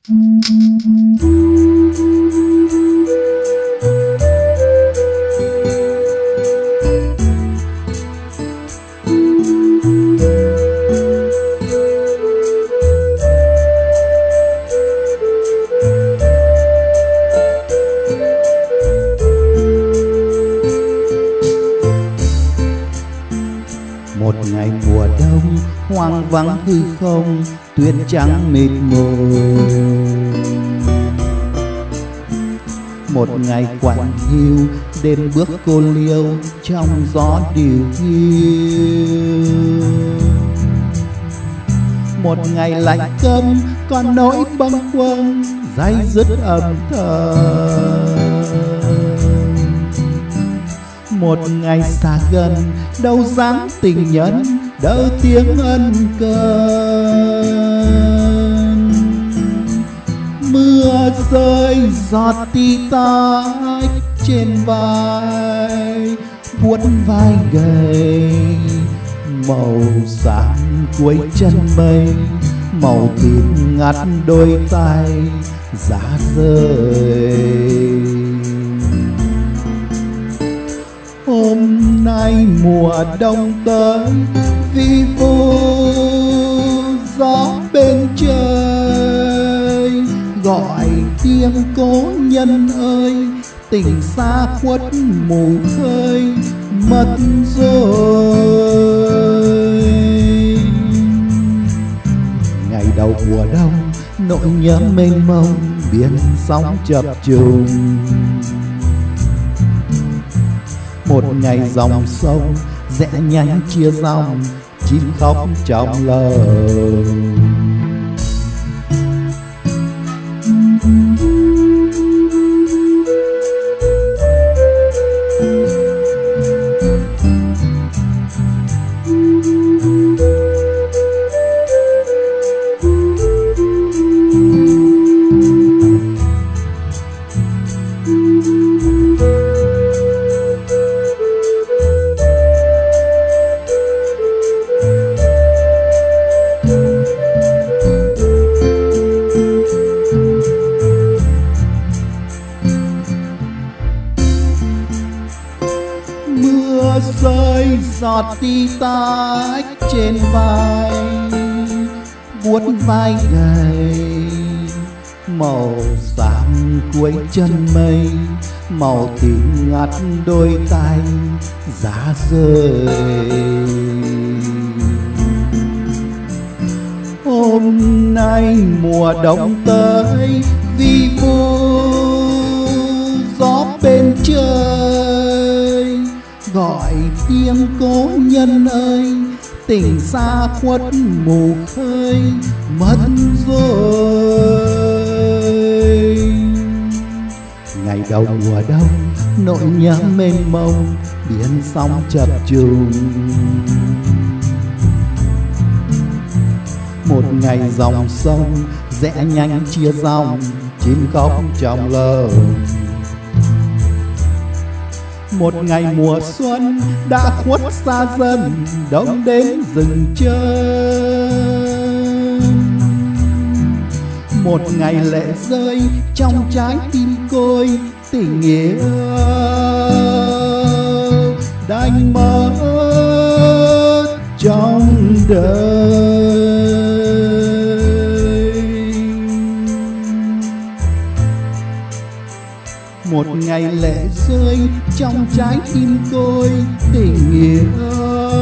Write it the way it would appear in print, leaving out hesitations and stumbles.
Một ngày mùa đông hoang vắng hư không, tuyết trắng mịt mù. Một ngày quạnh hiu, đêm bước cô liêu trong gió điều hiu. Một ngày lạnh câm, còn nỗi bâng khuâng day dứt âm thầm. Một ngày xa gần, đâu dáng tình nhân, đâu tiếng ân cần. Mưa rơi giọt tí tách trên vai, vuốt vai gầy. Màu xám cuối chân mây, màu tím ngắt đôi tay giá rơi. Hôm nay mùa đông tới, vi vu gió bên trời gọi tiếng cố nhân ơi, tình xa khuất mù khơi mất rồi. Ngày đầu mùa đông, nỗi nhớ mênh mông, biển sóng chập trùng. Một ngày dòng sông rẽ nhánh chia dòng, chim khóc trong lòng. Mưa rơi giọt tí tách trên vai, vuốt vai gầy. Màu xám cuối chân mây, màu tím ngắt đôi tay giá rơi. Hôm nay mùa đông tới, vi vu gió bên trời gọi tiếng cố nhân ơi, tình xa khuất mù khơi mất rồi. Ngày đầu mùa đông, nỗi nhớ mênh mông, biển sóng chập trùng. Một ngày dòng sông rẽ nhánh chia dòng, chim khóc trong lòng. Một ngày mùa xuân đã khuất xa dần, đông đến rừng chân. Một ngày lệ rơi trong trái tim côi, tình yêu đành mất trong đời. Một ngày lệ rơi trong trái tim tôi, tình yêu